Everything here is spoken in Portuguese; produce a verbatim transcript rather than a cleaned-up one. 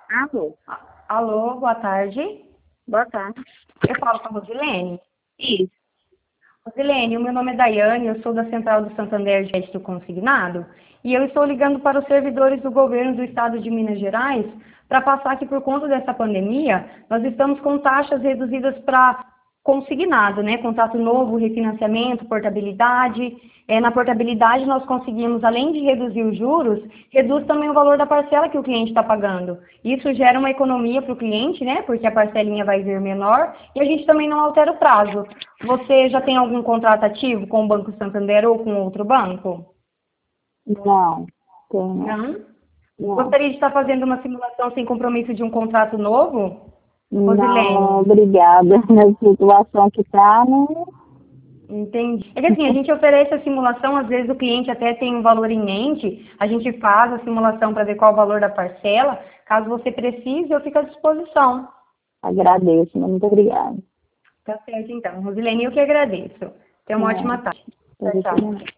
Alô? A- Alô, boa tarde. Boa tarde. Eu falo com a Rosilene. Isso. Rosilene, o meu nome é Daiane, eu sou da Central do Santander de Crédito Consignado e eu estou ligando para os servidores do governo do estado de Minas Gerais para passar que por conta dessa pandemia nós estamos com taxas reduzidas para consignado, né? Contrato novo, refinanciamento, portabilidade. É, na portabilidade nós conseguimos, além de reduzir os juros, reduz também o valor da parcela que o cliente está pagando. Isso gera uma economia para o cliente, né? Porque a parcelinha vai vir menor e a gente também não altera o prazo. Você já tem algum contrato ativo com o Banco Santander ou com outro banco? Não, tem não. Não? Não. Gostaria de estar fazendo uma simulação sem compromisso de um contrato novo? Não, Rosilene? obrigada. Na situação que está, não. Entendi. É que assim, a gente oferece a simulação, às vezes o cliente até tem um valor em mente, a gente faz a simulação para ver qual é o valor da parcela. Caso você precise, eu fico à disposição. Agradeço, muito obrigada. Tá certo, então. Rosilene, eu que agradeço. Tenha uma ótima É, tarde. pra Tchau, você tchau. também.